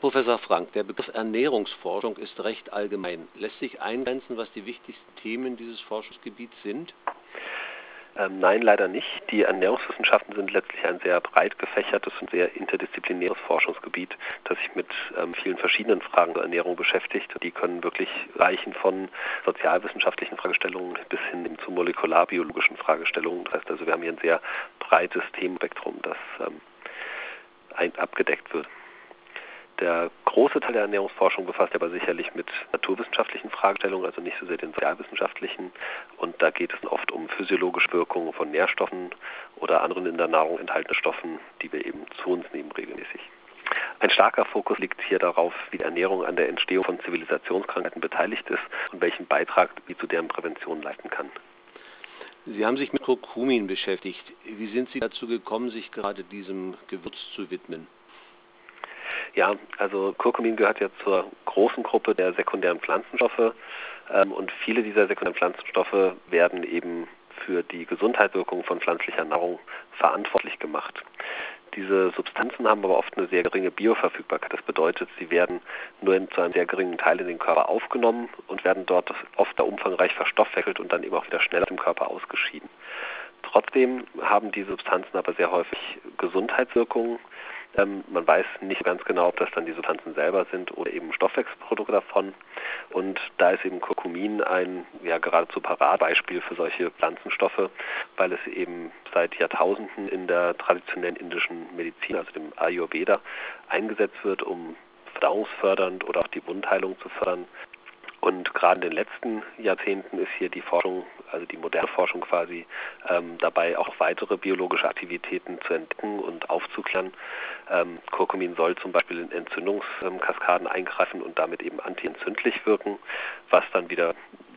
Professor Frank, der Begriff Ernährungsforschung ist recht allgemein. Lässt sich eingrenzen, was die wichtigsten Themen dieses Forschungsgebiets sind? Nein, leider nicht. Die Ernährungswissenschaften sind letztlich ein sehr breit gefächertes und sehr interdisziplinäres Forschungsgebiet, das sich mit vielen verschiedenen Fragen zur Ernährung beschäftigt. Die können wirklich reichen von sozialwissenschaftlichen Fragestellungen bis hin zu molekularbiologischen Fragestellungen. Das heißt also, wir haben hier ein sehr breites Themenspektrum, das abgedeckt wird. Der große Teil der Ernährungsforschung befasst aber sicherlich mit naturwissenschaftlichen Fragestellungen, also nicht so sehr den sozialwissenschaftlichen. Und da geht es oft um physiologische Wirkungen von Nährstoffen oder anderen in der Nahrung enthaltenen Stoffen, die wir eben zu uns nehmen regelmäßig. Ein starker Fokus liegt hier darauf, wie die Ernährung an der Entstehung von Zivilisationskrankheiten beteiligt ist und welchen Beitrag sie zu deren Prävention leisten kann. Sie haben sich mit Kurkumin beschäftigt. Wie sind Sie dazu gekommen, sich gerade diesem Gewürz zu widmen? Ja, also Kurkumin gehört ja zur großen Gruppe der sekundären Pflanzenstoffe und viele dieser sekundären Pflanzenstoffe werden eben für die Gesundheitswirkung von pflanzlicher Nahrung verantwortlich gemacht. Diese Substanzen haben aber oft eine sehr geringe Bioverfügbarkeit. Das bedeutet, sie werden nur zu einem sehr geringen Teil in den Körper aufgenommen und werden dort oft umfangreich verstoffwechselt und dann eben auch wieder schnell aus dem Körper ausgeschieden. Trotzdem haben diese Substanzen aber sehr häufig Gesundheitswirkungen. Man weiß nicht ganz genau, ob das dann die Substanzen selber sind oder eben Stoffwechselprodukte davon. Und da ist eben Kurkumin ein geradezu Paradebeispiel für solche Pflanzenstoffe, weil es eben seit Jahrtausenden in der traditionellen indischen Medizin, also dem Ayurveda, eingesetzt wird, um verdauungsfördernd oder auch die Wundheilung zu fördern. Und gerade in den letzten Jahrzehnten ist hier die Forschung, also die moderne Forschung quasi, dabei auch weitere biologische Aktivitäten zu entdecken und aufzuklären. Kurkumin soll zum Beispiel in Entzündungskaskaden eingreifen und damit eben antientzündlich wirken, was dann wieder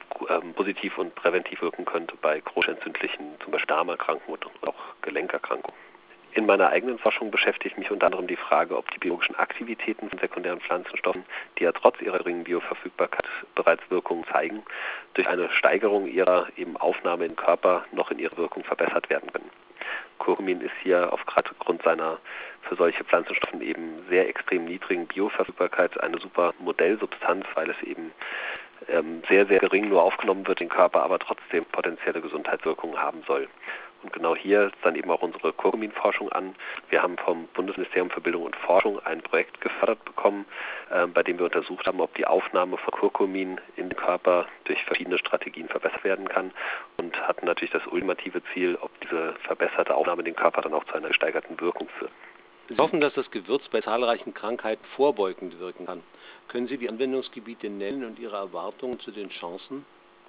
positiv und präventiv wirken könnte bei chronisch entzündlichen, zum Beispiel Darmerkrankungen und auch Gelenkerkrankungen. In meiner eigenen Forschung beschäftigt mich unter anderem die Frage, ob die biologischen Aktivitäten von sekundären Pflanzenstoffen, die ja trotz ihrer geringen Bioverfügbarkeit bereits Wirkungen zeigen, durch eine Steigerung ihrer eben Aufnahme in den Körper noch in ihrer Wirkung verbessert werden können. Kurkumin ist hier aufgrund seiner für solche Pflanzenstoffen eben sehr extrem niedrigen Bioverfügbarkeit eine super Modellsubstanz, weil es eben sehr, sehr gering nur aufgenommen wird in den Körper, aber trotzdem potenzielle Gesundheitswirkungen haben soll. Und genau hier ist dann eben auch unsere Kurkuminforschung an. Wir haben vom Bundesministerium für Bildung und Forschung ein Projekt gefördert bekommen, bei dem wir untersucht haben, ob die Aufnahme von Kurkumin in den Körper durch verschiedene Strategien verbessert werden kann und hatten natürlich das ultimative Ziel, ob diese verbesserte Aufnahme in den Körper dann auch zu einer gesteigerten Wirkung führt. Sie hoffen, dass das Gewürz bei zahlreichen Krankheiten vorbeugend wirken kann. Können Sie die Anwendungsgebiete nennen und Ihre Erwartungen zu den Chancen?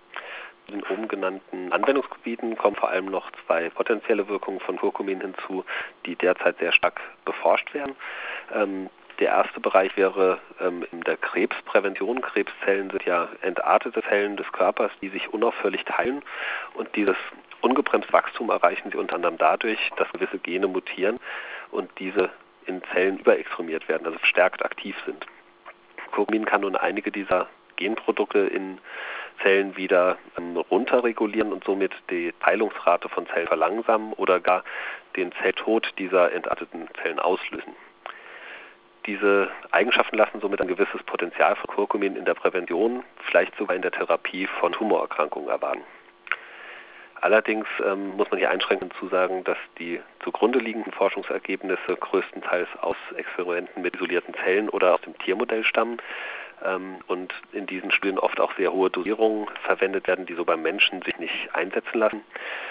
In den oben genannten Anwendungsgebieten kommen vor allem noch zwei potenzielle Wirkungen von Kurkumin hinzu, die derzeit sehr stark beforscht werden. Der erste Bereich wäre in der Krebsprävention. Krebszellen sind ja entartete Zellen des Körpers, die sich unaufhörlich teilen, und dieses ungebremste Wachstum erreichen sie unter anderem dadurch, dass gewisse Gene mutieren und diese in Zellen überexprimiert werden, also verstärkt aktiv sind. Kurkumin kann nun einige dieser Genprodukte in Zellen wieder runterregulieren und somit die Teilungsrate von Zellen verlangsamen oder gar den Zelltod dieser entarteten Zellen auslösen. Diese Eigenschaften lassen somit ein gewisses Potenzial von Kurkumin in der Prävention, vielleicht sogar in der Therapie von Tumorerkrankungen erwarten. Allerdings muss man hier einschränkend zusagen, dass die zugrunde liegenden Forschungsergebnisse größtenteils aus Experimenten mit isolierten Zellen oder aus dem Tiermodell stammen und in diesen Studien oft auch sehr hohe Dosierungen verwendet werden, die so beim Menschen sich nicht einsetzen lassen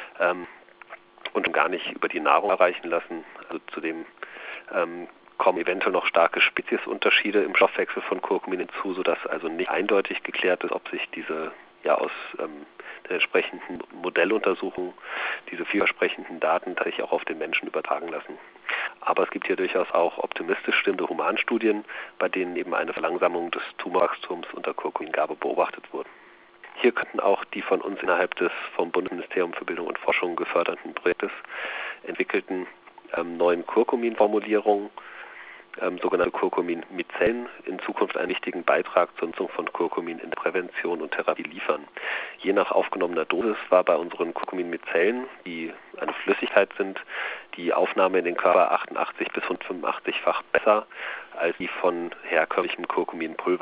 und gar nicht über die Nahrung erreichen lassen. Also zudem kommen eventuell noch starke Speziesunterschiede im Stoffwechsel von Kurkumin hinzu, sodass also nicht eindeutig geklärt ist, ob sich diese aus der entsprechenden Modelluntersuchung diese vielversprechenden Daten tatsächlich auch auf den Menschen übertragen lassen. Aber es gibt hier durchaus auch optimistisch stimmende Humanstudien, bei denen eben eine Verlangsamung des Tumorwachstums unter Kurkumingabe beobachtet wurde. Hier könnten auch die von uns innerhalb des vom Bundesministerium für Bildung und Forschung geförderten Projektes entwickelten neuen Kurkuminformulierungen sogenannte Curcumin-Mizellen in Zukunft einen wichtigen Beitrag zur Nutzung von Curcumin in der Prävention und Therapie liefern. Je nach aufgenommener Dosis war bei unseren Curcumin-Mizellen, die eine Flüssigkeit sind, die Aufnahme in den Körper 88 bis 185-fach besser als die von herkömmlichem Curcumin-Pulver.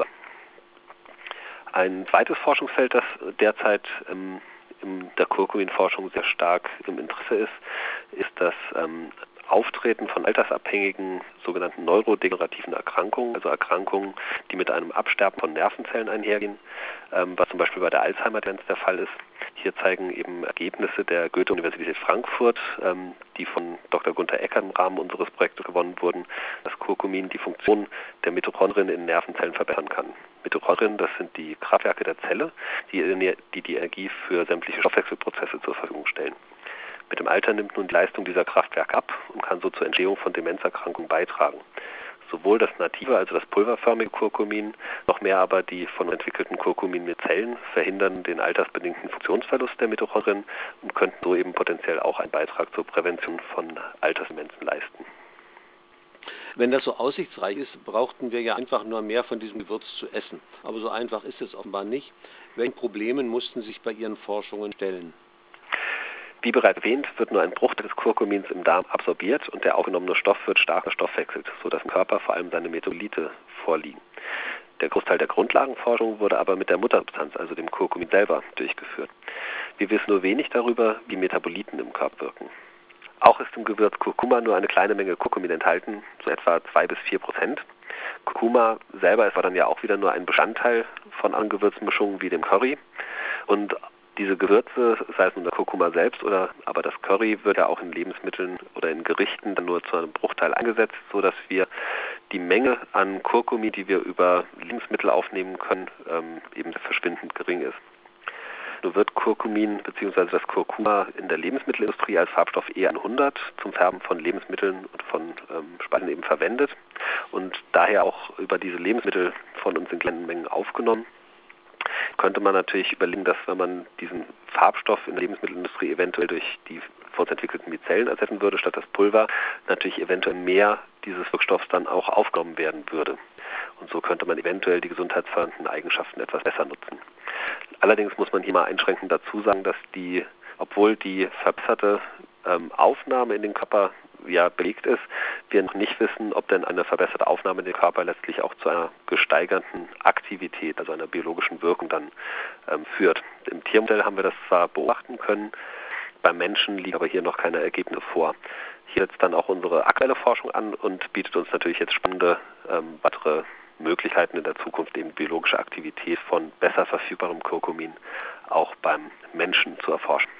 Ein zweites Forschungsfeld, das derzeit in der Curcumin-Forschung sehr stark im Interesse ist das Auftreten von altersabhängigen sogenannten neurodegenerativen Erkrankungen, also Erkrankungen, die mit einem Absterben von Nervenzellen einhergehen, was zum Beispiel bei der Alzheimer-Demenz der Fall ist. Hier zeigen eben Ergebnisse der Goethe-Universität Frankfurt, die von Dr. Gunther Eckert im Rahmen unseres Projektes gewonnen wurden, dass Curcumin die Funktion der Mitochondrien in Nervenzellen verbessern kann. Mitochondrien, das sind die Kraftwerke der Zelle, die Energie für sämtliche Stoffwechselprozesse zur Verfügung stellen. Mit dem Alter nimmt nun die Leistung dieser Kraftwerke ab und kann so zur Entstehung von Demenzerkrankungen beitragen. Sowohl das native, also das pulverförmige Curcumin, noch mehr aber die von entwickelten Curcumin-Mizellen verhindern den altersbedingten Funktionsverlust der Mitochondrien und könnten so eben potenziell auch einen Beitrag zur Prävention von Altersdemenzen leisten. Wenn das so aussichtsreich ist, brauchten wir ja einfach nur mehr von diesem Gewürz zu essen. Aber so einfach ist es offenbar nicht. Welchen Problemen mussten Sie sich bei Ihren Forschungen stellen? Wie bereits erwähnt, wird nur ein Bruchteil des Curcumins im Darm absorbiert und der aufgenommene Stoff wird stark verstoffwechselt, sodass im Körper vor allem seine Metabolite vorliegen. Der Großteil der Grundlagenforschung wurde aber mit der Muttersubstanz, also dem Curcumin selber, durchgeführt. Wir wissen nur wenig darüber, wie Metaboliten im Körper wirken. Auch ist im Gewürz Kurkuma nur eine kleine Menge Curcumin enthalten, so etwa 2-4%. Kurkuma selber ist aber dann ja auch wieder nur ein Bestandteil von anderen Gewürzmischungen wie dem Curry. Und diese Gewürze, sei es nun der Kurkuma selbst oder aber das Curry, wird ja auch in Lebensmitteln oder in Gerichten dann nur zu einem Bruchteil eingesetzt, sodass wir die Menge an Curcumin, die wir über Lebensmittel aufnehmen können, eben verschwindend gering ist. Nur wird Curcumin bzw. das Kurkuma in der Lebensmittelindustrie als Farbstoff E100 zum Färben von Lebensmitteln und von Speisen eben verwendet und daher auch über diese Lebensmittel von uns in kleinen Mengen aufgenommen. Könnte man natürlich überlegen, dass wenn man diesen Farbstoff in der Lebensmittelindustrie eventuell durch die von uns entwickelten Mizellen ersetzen würde, statt das Pulver, natürlich eventuell mehr dieses Wirkstoffs dann auch aufgenommen werden würde. Und so könnte man eventuell die gesundheitsfördernden Eigenschaften etwas besser nutzen. Allerdings muss man hier mal einschränkend dazu sagen, dass obwohl die verbesserte Aufnahme in den Körper ja belegt ist, wir noch nicht wissen, ob denn eine verbesserte Aufnahme in den Körper letztlich auch zu einer gesteigerten Aktivität, also einer biologischen Wirkung dann führt. Im Tiermodell haben wir das zwar beobachten können, beim Menschen liegen aber hier noch keine Ergebnisse vor. Hier setzt dann auch unsere aktuelle Forschung an und bietet uns natürlich jetzt spannende weitere Möglichkeiten in der Zukunft, eben biologische Aktivität von besser verfügbarem Curcumin auch beim Menschen zu erforschen.